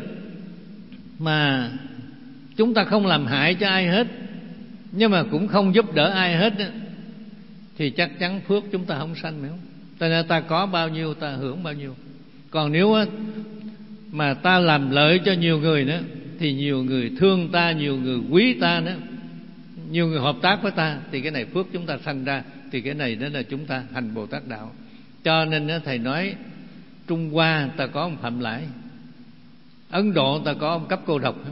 mà chúng ta không làm hại cho ai hết, nhưng mà cũng không giúp đỡ ai hết đó, thì chắc chắn phước chúng ta không sanh, phải không? Tại nên ta có bao nhiêu ta hưởng bao nhiêu. Còn nếu mà ta làm lợi cho nhiều người nữa, thì nhiều người thương ta, nhiều người quý ta nữa, nhiều người hợp tác với ta, thì cái này phước chúng ta sanh ra. Thì cái này đó là chúng ta hành Bồ Tát đạo. Cho nên thầy nói Trung Hoa ta có ông Phạm Lãi, Ấn Độ ta có ông Cấp Cô Độc.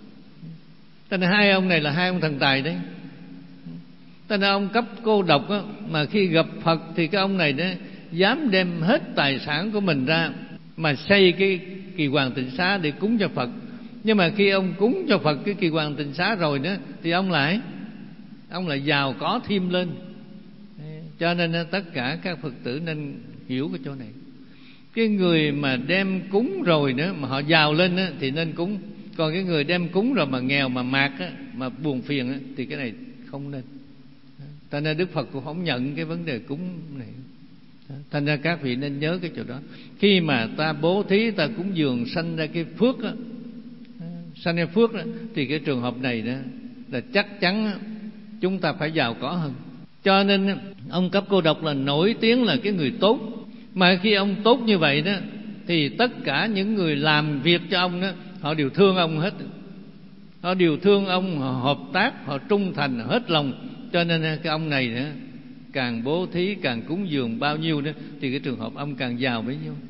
Cho nên hai ông này là hai ông thần tài đấy. Cho nên ông Cấp Cô Độc á, mà khi gặp Phật thì cái ông này đó dám đem hết tài sản của mình ra mà xây cái Kỳ Hoàng Tịnh Xá để cúng cho Phật. Nhưng mà khi ông cúng cho Phật cái Kỳ Hoàng Tịnh Xá rồi đó, thì ông lại ông lại giàu có thêm lên. Cho nên tất cả các Phật tử nên hiểu cái chỗ này. Cái người mà đem cúng rồi nữa mà họ giàu lên đó, thì nên cúng. Còn cái người đem cúng rồi mà nghèo mà mạt á, mà buồn phiền á, thì cái này không nên. Cho nên Đức Phật cũng không nhận cái vấn đề cúng này. Thành ra các vị nên nhớ cái chỗ đó. Khi mà ta bố thí, ta cúng dường sanh ra cái phước đó, sanh ra phước đó, thì cái trường hợp này đó là chắc chắn chúng ta phải giàu có hơn. Cho nên ông Cấp Cô Độc là nổi tiếng là cái người tốt. Mà khi ông tốt như vậy đó, thì tất cả những người làm việc cho ông đó, họ đều thương ông hết. Họ đều thương ông, họ hợp tác, họ trung thành hết lòng. Cho nên cái ông này nữa, càng bố thí, càng cúng dường bao nhiêu đó, thì cái trường hợp ông càng giàu bấy nhiêu.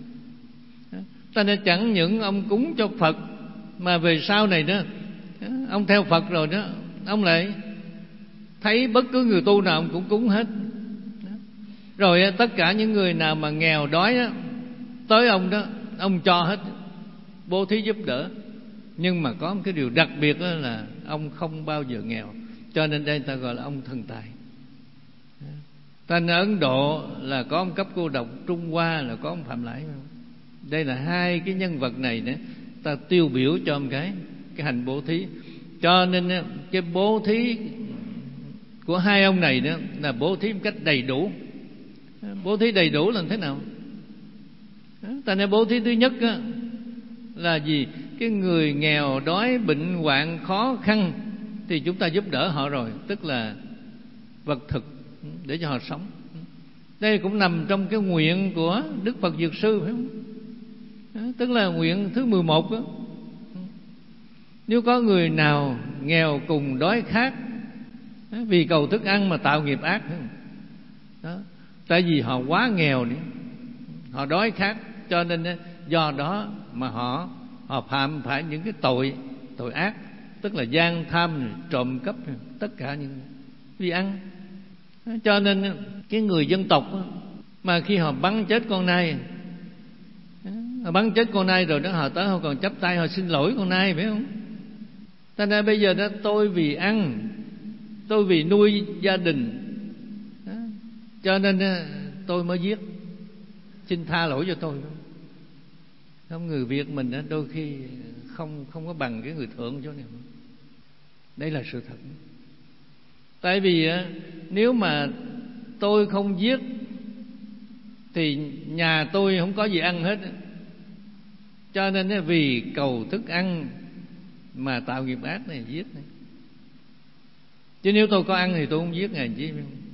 Ta nên chẳng những ông cúng cho Phật, mà về sau này đó, ông theo Phật rồi đó, ông lại thấy bất cứ người tu nào ông cũng cúng hết. Rồi tất cả những người nào mà nghèo đói đó, tới ông đó, ông cho hết, bố thí giúp đỡ. Nhưng mà có một cái điều đặc biệt đó là ông không bao giờ nghèo. Cho nên đây ta gọi là ông thần tài. Tên Ấn Độ là có ông Cấp Cô Độc, Trung Hoa là có ông Phạm Lãi. Đây là hai cái nhân vật này nữa, ta tiêu biểu cho một cái cái hành bố thí. Cho nên cái bố thí của hai ông này đó là bố thí một cách đầy đủ. Bố thí đầy đủ là thế nào? Ta nói bố thí thứ nhất đó, là gì? Cái người nghèo đói bệnh hoạn khó khăn thì chúng ta giúp đỡ họ rồi, tức là vật thực để cho họ sống. Đây cũng nằm trong cái nguyện của Đức Phật Dược Sư, phải không? Tức là nguyện thứ mười một đó. Nếu có người nào nghèo cùng đói khát vì cầu thức ăn mà tạo nghiệp ác đó, tại vì họ quá nghèo nữa, họ đói khát, cho nên do đó mà họ họ phạm phải những cái tội tội ác, tức là gian tham, trộm cắp, tất cả những vì ăn. Cho nên cái người dân tộc mà khi họ bắn chết con nai, họ bắn chết con nai rồi đó, họ tới họ còn chắp tay họ xin lỗi con nai, phải không? Thành ra bây giờ đó, tôi vì ăn, tôi vì nuôi gia đình, cho nên tôi mới giết, xin tha lỗi cho tôi. Không, người Việt mình đó, đôi khi không không có bằng cái người thượng chỗ này. Đây là sự thật. Tại vì nếu mà tôi không giết thì nhà tôi không có gì ăn hết. Cho nên vì cầu thức ăn mà tạo nghiệp ác này giết này. Chứ nếu tôi có ăn thì tôi không giết ngài chi.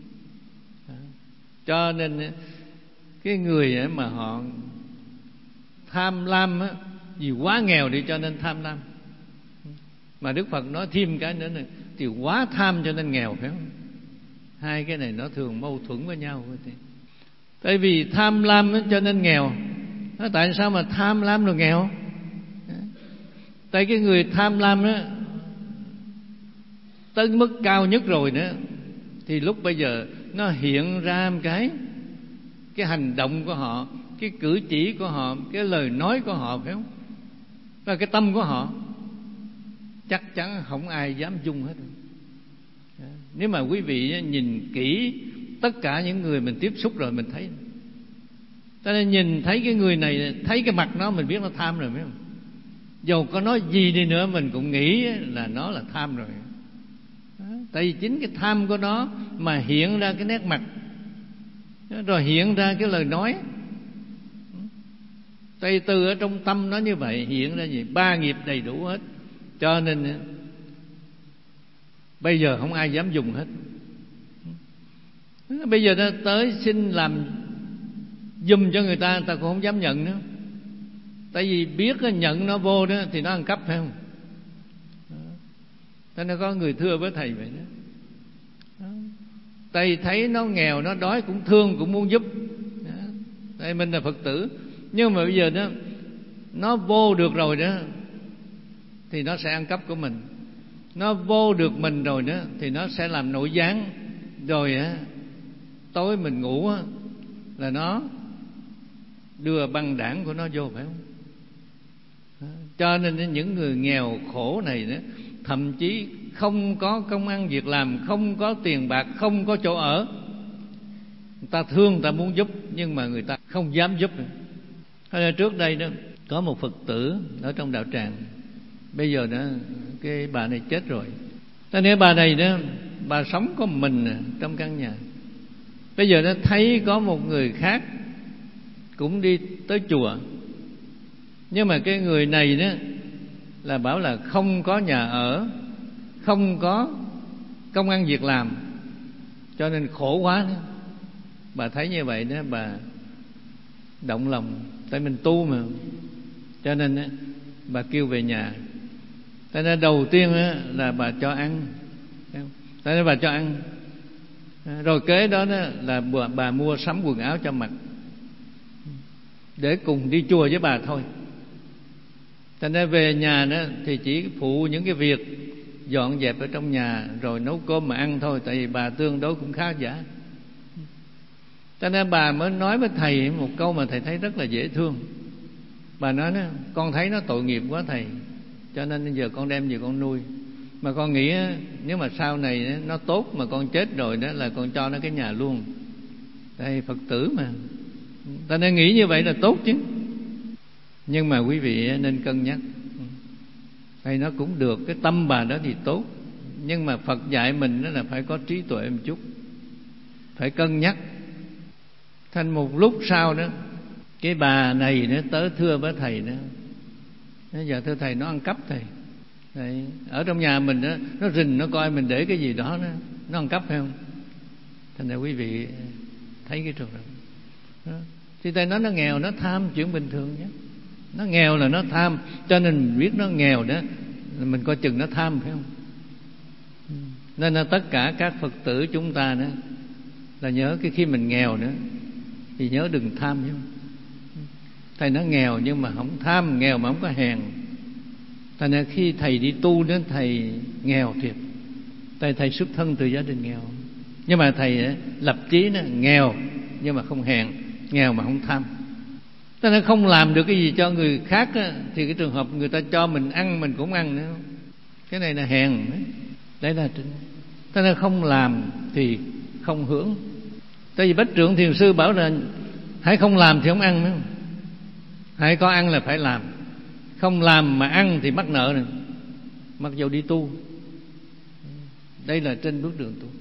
Cho nên cái người mà họ tham lam á, vì quá nghèo đi cho nên tham lam. Mà Đức Phật nói thêm cái nữa này, thì quá tham cho nên nghèo, phải không? Hai cái này nó thường mâu thuẫn với nhau. Tại vì tham lam cho nên nghèo. Tại sao mà tham lam rồi nghèo? Tại cái người tham lam đó tới mức cao nhất rồi nữa, thì lúc bây giờ nó hiện ra một cái cái hành động của họ, cái cử chỉ của họ, cái lời nói của họ, phải không? Và cái tâm của họ chắc chắn không ai dám dung hết. Nếu mà quý vị nhìn kỹ tất cả những người mình tiếp xúc rồi mình thấy Ta nên nhìn thấy cái người này, thấy cái mặt nó mình biết nó tham rồi, biết không? Dầu có nói gì đi nữa mình cũng nghĩ là nó là tham rồi. Đó. Tại vì chính cái tham của nó mà hiện ra cái nét mặt, rồi hiện ra cái lời nói. Tại vì từ ở trong tâm nó như vậy, hiện ra gì? Ba nghiệp đầy đủ hết. Cho nên bây giờ không ai dám dùng hết. Bây giờ nó tới xin làm giùm cho người ta, người ta cũng không dám nhận nữa. Tại vì biết nhận nó vô đó thì nó ăn cắp, phải không? Thế nên có người thưa với thầy vậy đó. Đó. Thầy thấy nó nghèo, nó đói cũng thương, cũng muốn giúp. Đó. Tại mình là Phật tử. Nhưng mà bây giờ đó nó vô được rồi đó thì nó sẽ ăn cắp của mình. Nó vô được mình rồi đó thì nó sẽ làm nội gián. Rồi á, tối mình ngủ á, là nó đưa băng đảng của nó vô, phải không? Đó. Cho nên những người nghèo khổ này đó, thậm chí không có công ăn việc làm, không có tiền bạc, không có chỗ ở, người ta thương, người ta muốn giúp, nhưng mà người ta không dám giúp. Hay là trước đây đó có một Phật tử ở trong đạo tràng, bây giờ đó cái bà này chết rồi. Thế nên bà này đó, bà sống có mình trong căn nhà. Bây giờ nó thấy có một người khác cũng đi tới chùa, nhưng mà cái người này đó là bảo là không có nhà ở, không có công ăn việc làm, cho nên khổ quá đó. Bà thấy như vậy đó, bà động lòng. Tại mình tu mà, cho nên đó, bà kêu về nhà. Tại nên đầu tiên đó, là bà cho ăn. Tại nên bà cho ăn. Rồi kế đó, đó là bà, bà mua sắm quần áo cho mặc, để cùng đi chùa với bà thôi. Thành ra về nhà đó thì chỉ phụ những cái việc dọn dẹp ở trong nhà, rồi nấu cơm mà ăn thôi. Tại vì bà tương đối cũng khá giả. Cho nên bà mới nói với thầy một câu mà thầy thấy rất là dễ thương. Bà nói đó, con thấy nó tội nghiệp quá thầy, cho nên bây giờ con đem về con nuôi. Mà con nghĩ nếu mà sau này nó tốt mà con chết rồi đó là con cho nó cái nhà luôn. Đây Phật tử mà, ta nên nghĩ như vậy là tốt chứ. Nhưng mà quý vị nên cân nhắc. Hay nó cũng được, cái tâm bà đó thì tốt, nhưng mà Phật dạy mình đó là phải có trí tuệ một chút, phải cân nhắc. Thành một lúc sau đó, cái bà này nó tới thưa với thầy đó, nó giờ thưa thầy, nó ăn cắp thầy. Đấy, ở trong nhà mình đó, nó rình, nó coi mình để cái gì đó, nó, nó ăn cắp phải không? Thành ra quý vị thấy cái trường hợp đó. Thì thầy nói nó nghèo, nó tham, chuyện bình thường nhé. Nó nghèo là nó tham, cho nên mình biết nó nghèo đó, mình coi chừng nó tham, phải không? Nên là tất cả các Phật tử chúng ta đó là nhớ cái khi mình nghèo nữa thì nhớ đừng tham nhé. Thầy nói nghèo nhưng mà không tham, nghèo mà không có hèn. Thành ra khi thầy đi tu đến thầy nghèo thiệt. Tại thầy xuất thân từ gia đình nghèo, nhưng mà thầy lập chí nó nghèo nhưng mà không hèn, nghèo mà không tham. Thế nên không làm được cái gì cho người khác á, thì cái trường hợp người ta cho mình ăn mình cũng ăn nữa. Cái này là hèn. Đấy là thế nên không làm thì không hưởng. Tại vì Bách Trượng Thiền Sư bảo là hãy không làm thì không ăn nữa, hãy có ăn là phải làm. Không làm mà ăn thì mắc nợ này, mặc dù đi tu. Đây là trên bước đường tu.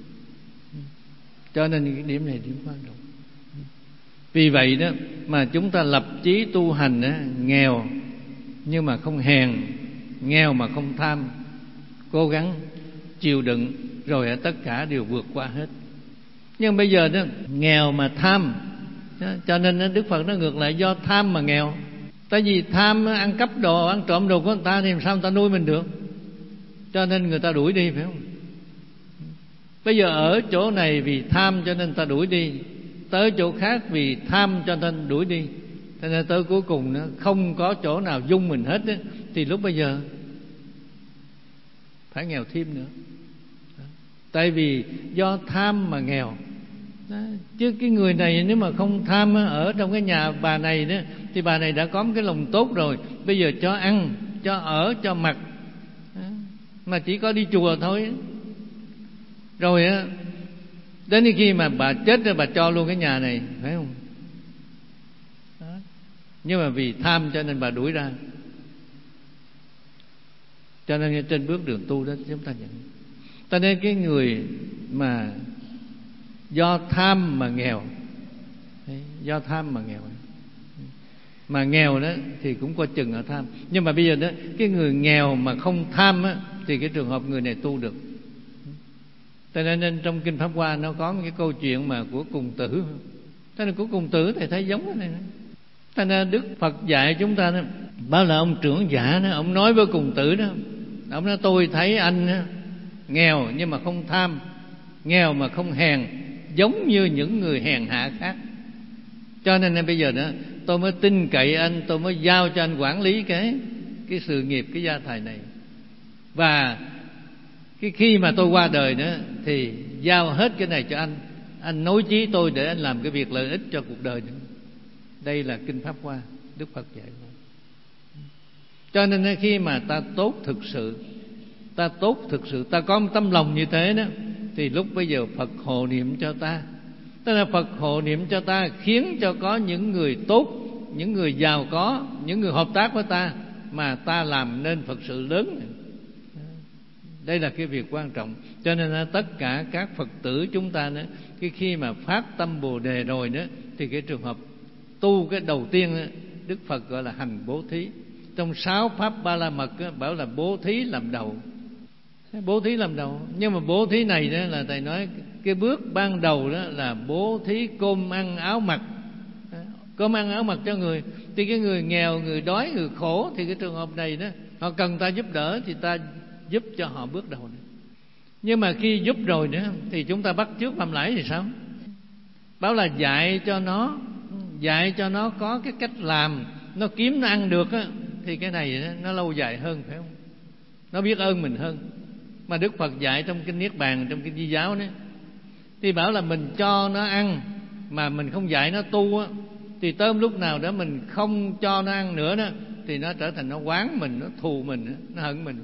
Cho nên cái điểm này điểm quan trọng. Vì vậy đó mà chúng ta lập chí tu hành đó, nghèo nhưng mà không hèn, nghèo mà không tham, cố gắng chịu đựng, rồi tất cả đều vượt qua hết. Nhưng bây giờ đó nghèo mà tham, cho nên Đức Phật nó ngược lại, do tham mà nghèo. Tại vì tham ăn cắp đồ, ăn trộm đồ của người ta thì làm sao người ta nuôi mình được, cho nên người ta đuổi đi, phải không? Bây giờ ở chỗ này vì tham cho nên người ta đuổi đi, tới chỗ khác vì tham cho nên đuổi đi. Cho nên tới cuối cùng nó không có chỗ nào dung mình hết ấy, thì lúc bây giờ phải nghèo thêm nữa. Tại vì do tham mà nghèo. Đó. Chứ cái người này nếu mà không tham ở trong cái nhà bà này đó, thì bà này đã có một cái lòng tốt rồi. Bây giờ cho ăn, cho ở, cho mặc, mà chỉ có đi chùa thôi. Rồi á, đến khi mà bà chết rồi bà cho luôn cái nhà này, phải không? nhưng mà vì tham cho nên bà đuổi ra. Cho nên trên bước đường tu đó chúng ta nhận. Cho nên cái người mà do tham mà nghèo, do tham mà nghèo, mà nghèo đó thì cũng có chừng ở tham. Nhưng mà bây giờ đó, cái người nghèo mà không tham á, thì cái trường hợp người này tu được. Cho nên, nên trong Kinh Pháp Hoa nó có một cái câu chuyện mà của Cùng Tử. Cho nên của Cùng Tử thầy thấy giống cái này. Cho nên Đức Phật dạy chúng ta đó, bảo là ông trưởng giả đó, ông nói với Cùng Tử đó, ông nói tôi thấy anh đó, nghèo nhưng mà không tham, nghèo mà không hèn, giống như những người hèn hạ khác. Cho nên là bây giờ đó tôi mới tin cậy anh, tôi mới giao cho anh quản lý cái cái sự nghiệp, cái gia tài này. Và cái khi mà tôi qua đời nữa thì giao hết cái này cho anh, anh nối chí tôi để anh làm cái việc lợi ích cho cuộc đời nữa. Đây là Kinh Pháp Hoa Đức Phật dạy. Cho nên khi mà ta tốt thực sự, ta tốt thực sự, ta có một tấm lòng như thế đó, thì lúc bây giờ Phật hộ niệm cho ta. Tức là Phật hộ niệm cho ta khiến cho có những người tốt, những người giàu có, những người hợp tác với ta, mà ta làm nên Phật sự lớn. Đây là cái việc quan trọng. Cho nên là tất cả các Phật tử chúng ta đó, cái khi mà phát tâm Bồ Đề rồi đó, thì cái trường hợp tu cái đầu tiên đó, Đức Phật gọi là hành bố thí. Trong sáu pháp Ba La Mật đó, bảo là bố thí làm đầu. Bố thí làm đầu. Nhưng mà bố thí này đó là thầy nói cái bước ban đầu đó là bố thí cơm ăn áo mặc. Cơm ăn áo mặc cho người. Thì cái người nghèo, người đói, người khổ, thì cái trường hợp này đó họ cần ta giúp đỡ thì ta giúp cho họ bước đầu này. Nhưng mà khi giúp rồi nữa thì chúng ta bắt chước làm lại thì sao? Bảo là dạy cho nó, dạy cho nó có cái cách làm, nó kiếm nó ăn được á, thì cái này nó lâu dài hơn, phải không? Nó biết ơn mình hơn. Mà Đức Phật dạy trong Kinh Niết Bàn, trong Kinh Di Giáo đó, thì bảo là mình cho nó ăn mà mình không dạy nó tu á, thì tới lúc nào đó mình không cho nó ăn nữa đó, thì nó trở thành nó oán mình, nó thù mình, nó hận mình.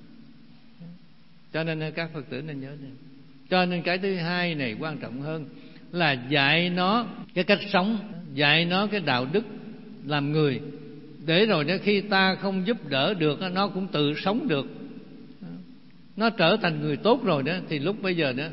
Cho nên các Phật tử nên nhớ này. Cho nên cái thứ hai này quan trọng hơn là dạy nó cái cách sống, dạy nó cái đạo đức làm người, để rồi đó khi ta không giúp đỡ được, nó cũng tự sống được. Nó trở thành người tốt rồi đó, thì lúc bây giờ đó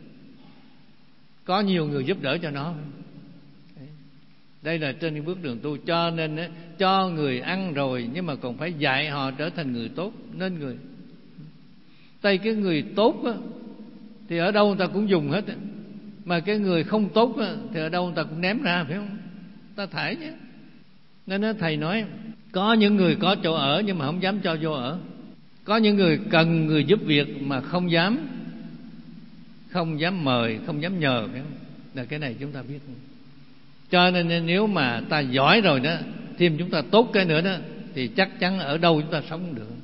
có nhiều người giúp đỡ cho nó. Đây là trên bước đường tu. Cho nên đó, cho người ăn rồi, nhưng mà còn phải dạy họ trở thành người tốt, nên người. Tại cái người tốt á, thì ở đâu người ta cũng dùng hết á. Mà cái người không tốt á, thì ở đâu người ta cũng ném ra, phải không? Ta thải chứ. Nên đó, thầy nói có những người có chỗ ở nhưng mà không dám cho vô ở. Có những người cần người giúp việc mà không dám, không dám mời, không dám nhờ, phải không? Là cái này chúng ta biết. Cho nên nếu mà ta giỏi rồi đó, thêm chúng ta tốt cái nữa đó, thì chắc chắn ở đâu chúng ta sống được.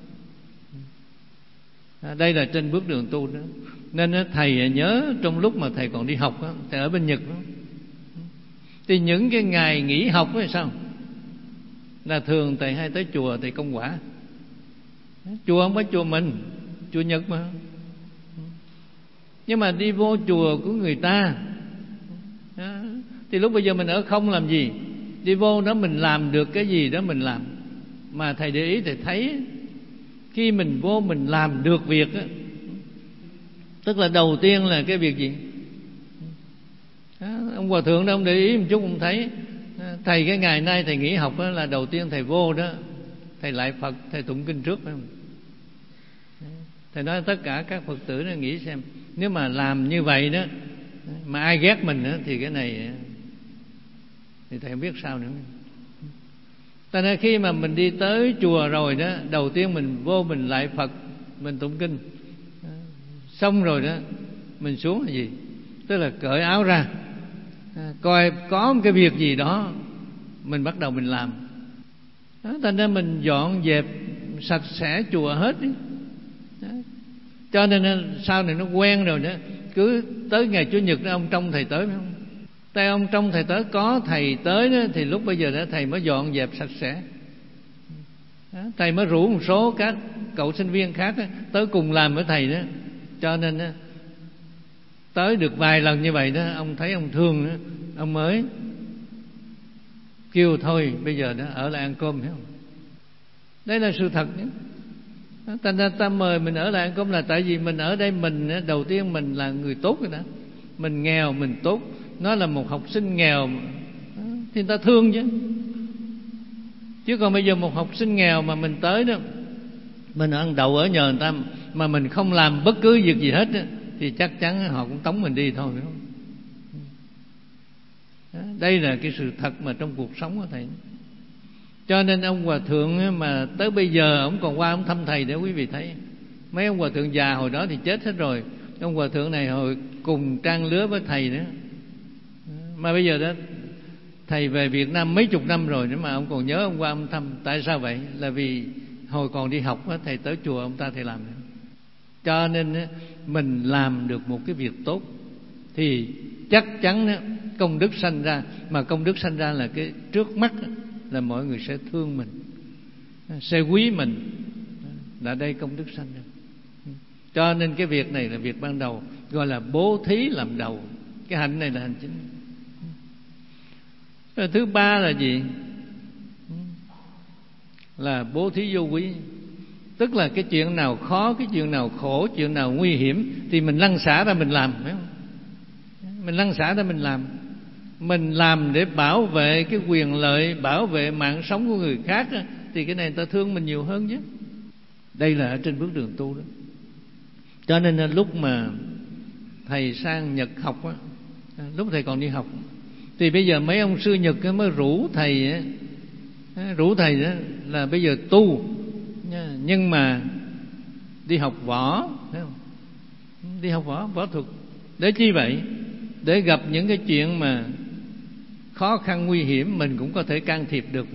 Đây là trên bước đường tu đó. Nên thầy nhớ trong lúc mà thầy còn đi học đó, thầy ở bên Nhật đó, thì những cái ngày nghỉ học là sao? Là thường thầy hay tới chùa thầy công quả. Chùa không phải chùa mình, chùa Nhật mà. Nhưng mà đi vô chùa của người ta đó, thì lúc bây giờ mình ở không làm gì, đi vô đó mình làm được cái gì đó mình làm. Mà thầy để ý thầy thấy khi mình vô mình làm được việc đó, tức là đầu tiên là cái việc gì đó, ông hòa thượng đó ông để ý một chút ông thấy thầy cái ngày nay thầy nghỉ học đó, là đầu tiên thầy vô đó thầy lại Phật, thầy tụng kinh trước, phải không? Thầy nói tất cả các Phật tử nó nghĩ xem, nếu mà làm như vậy đó mà ai ghét mình đó, thì cái này thì thầy không biết sao nữa. Cho nên khi mà mình đi tới chùa rồi đó, đầu tiên mình vô mình lại Phật, mình tụng kinh, xong rồi đó mình xuống là gì? Tức là cởi áo ra, coi có một cái việc gì đó mình bắt đầu mình làm đó. Thành ra mình dọn dẹp sạch sẽ chùa hết đi đó. Cho nên sau này nó quen rồi đó, cứ tới ngày Chủ nhật đó ông trong thầy tới, phải không? Tại ông trong thầy tới, có thầy tới đó, thì lúc bây giờ đó thầy mới dọn dẹp sạch sẽ đó. Thầy mới rủ một số các cậu sinh viên khác đó, tới cùng làm với thầy đó. Cho nên đó, tới được vài lần như vậy đó, ông thấy ông thương đó, ông mới kêu thôi bây giờ nó ở lại ăn cơm, hiểu không? Đây là sự thật nhé. Thành ra ta mời mình ở lại ăn cơm là tại vì mình ở đây, mình đầu tiên mình là người tốt rồi đó. Mình nghèo mình tốt, nó là một học sinh nghèo thì người ta thương chứ. Chứ còn bây giờ một học sinh nghèo mà mình tới đó, mình ăn đậu ở nhờ người ta mà mình không làm bất cứ việc gì hết đó, thì chắc chắn họ cũng tống mình đi thôi, phải không? Đây là cái sự thật mà trong cuộc sống của thầy. Cho nên ông hòa thượng mà tới bây giờ ông còn qua ông thăm thầy để quý vị thấy. Mấy ông hòa thượng già hồi đó thì chết hết rồi, ông hòa thượng này hồi cùng trang lứa với thầy nữa. Mà bây giờ đó thầy về Việt Nam mấy chục năm rồi, nhưng mà ông còn nhớ ông qua ông thăm. Tại sao vậy? Là vì hồi còn đi học thầy tới chùa ông ta thầy làm nữa. Cho nên mình làm được một cái việc tốt thì chắc chắn công đức sanh ra. Mà công đức sanh ra là cái trước mắt là mọi người sẽ thương mình, sẽ quý mình, là đây công đức sanh ra. Cho nên cái việc này là việc ban đầu, gọi là bố thí làm đầu. Cái hạnh này là hành chính. Rồi thứ ba là gì? Là bố thí vô quý. Tức là cái chuyện nào khó, cái chuyện nào khổ, chuyện nào nguy hiểm thì mình lăn xả ra mình làm, phải không? Mình lăn xả ra mình làm. Mình làm để bảo vệ cái quyền lợi, bảo vệ mạng sống của người khác đó, thì cái này người ta thương mình nhiều hơn chứ. Đây là ở trên bước đường tu đó. Cho nên lúc mà thầy sang Nhật học á, lúc thầy còn đi học, thì bây giờ mấy ông sư Nhật mới rủ thầy á, rủ thầy đó là bây giờ tu, nhưng mà đi học võ, thấy không? Đi học võ, võ thuật. Để chi vậy? Để gặp những cái chuyện mà khó khăn nguy hiểm mình cũng có thể can thiệp được.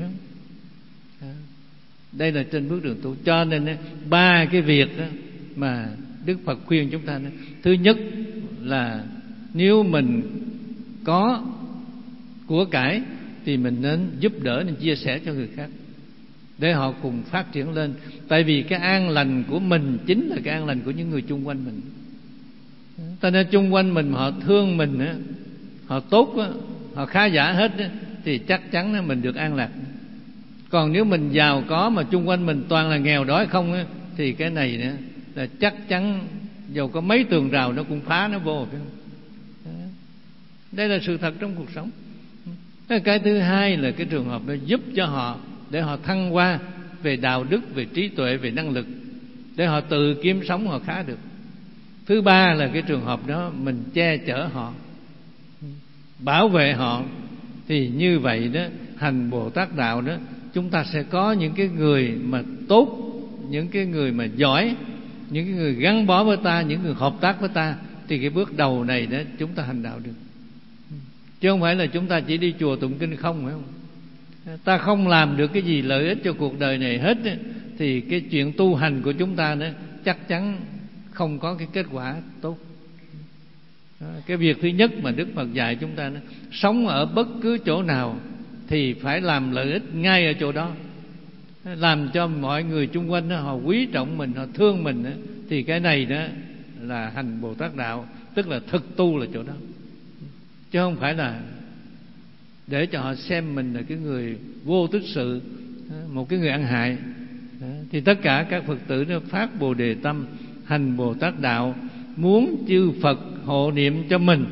Đây là trên bước đường tu. Cho nên ba cái việc đó mà Đức Phật khuyên chúng ta. Thứ nhất là nếu mình có của cải thì mình nên giúp đỡ, nên chia sẻ cho người khác để họ cùng phát triển lên. Tại vì cái an lành của mình chính là cái an lành của những người chung quanh mình. Cho nên chung quanh mình họ thương mình, họ tốt, họ khá giả hết, thì chắc chắn mình được an lạc. Còn nếu mình giàu có mà chung quanh mình toàn là nghèo đói không, thì cái này nữa là chắc chắn dầu có mấy tường rào nó cũng phá nó vô, phải không? Đây là sự thật trong cuộc sống. Cái thứ hai là cái trường hợp nó giúp cho họ để họ thăng hoa về đạo đức, về trí tuệ, về năng lực, để họ tự kiếm sống họ khá được. Thứ ba là cái trường hợp đó mình che chở họ, bảo vệ họ, thì như vậy đó, hành Bồ Tát đạo đó, chúng ta sẽ có những cái người mà tốt, những cái người mà giỏi, những cái người gắn bó với ta, những người hợp tác với ta, thì cái bước đầu này đó chúng ta hành đạo được. Chứ không phải là chúng ta chỉ đi chùa tụng kinh không, phải không? Ta không làm được cái gì lợi ích cho cuộc đời này hết, thì cái chuyện tu hành của chúng ta đó chắc chắn không có cái kết quả tốt. Cái việc thứ nhất mà Đức Phật dạy chúng ta đó, sống ở bất cứ chỗ nào thì phải làm lợi ích ngay ở chỗ đó, làm cho mọi người chung quanh đó, họ quý trọng mình, họ thương mình đó, thì cái này đó là hành Bồ Tát đạo, tức là thực tu là chỗ đó. Chứ không phải là để cho họ xem mình là cái người vô tích sự, một cái người ăn hại. Thì tất cả các Phật tử nó phát Bồ Đề tâm, hành Bồ Tát đạo, muốn chư Phật hộ niệm cho mình,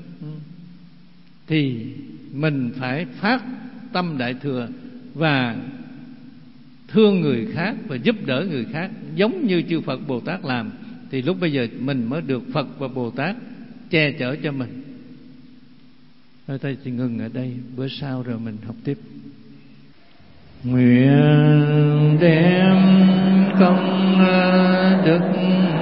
thì mình phải phát tâm Đại Thừa và thương người khác và giúp đỡ người khác giống như chư Phật Bồ Tát làm, thì lúc bây giờ mình mới được Phật và Bồ Tát che chở cho mình. Thôi thầy chỉ ngừng ở đây, bữa sau rồi mình học tiếp. Nguyện đem công đức